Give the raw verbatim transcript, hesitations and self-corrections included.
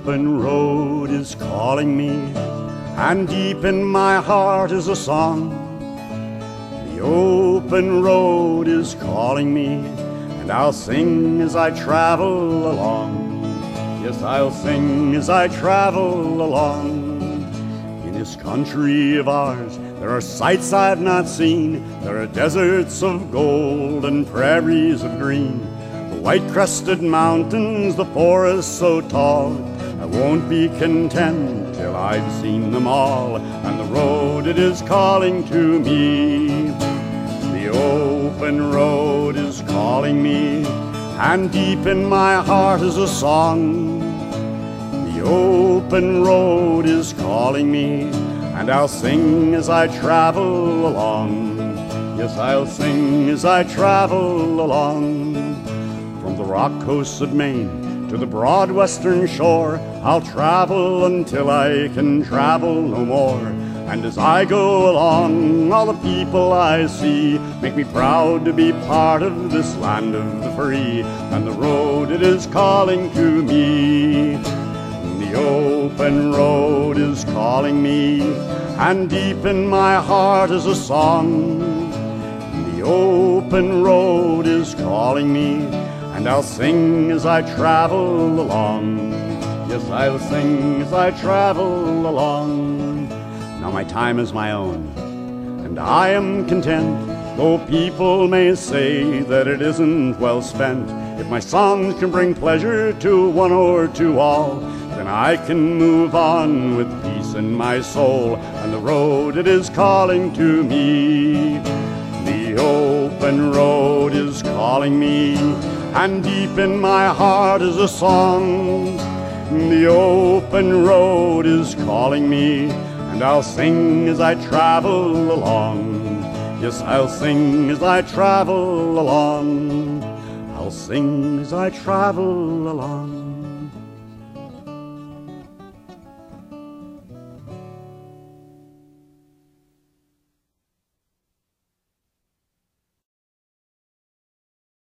open road is calling me, and deep in my heart is a song. The open road is calling me, and I'll sing as I travel along. Yes, I'll sing as I travel along. In this country of ours, there are sights I've not seen. There are deserts of gold and prairies of green, the white-crested mountains, the forests so tall. I won't be content till I've seen them all, and the road it is calling to me. The open road is calling me, and deep in my heart is a song. The open road is calling me, and I'll sing as I travel along. Yes, I'll sing as I travel along. From the rock coasts of Maine to the broad western shore, I'll travel until I can travel no more. And as I go along, all the people I see make me proud to be part of this land of the free. And the road it is calling to me. The open road is calling me, and deep in my heart is a song. The open road is calling me, and I'll sing as I travel along. Yes, I'll sing as I travel along. Now my time is my own, and I am content, though people may say that it isn't well spent. If my songs can bring pleasure to one or to all, then I can move on with peace in my soul, and the road it is calling to me. The open road is calling me, and deep in my heart is a song. The open road is calling me, and I'll sing as I travel along. Yes, I'll sing as I travel along. I'll sing as I travel along.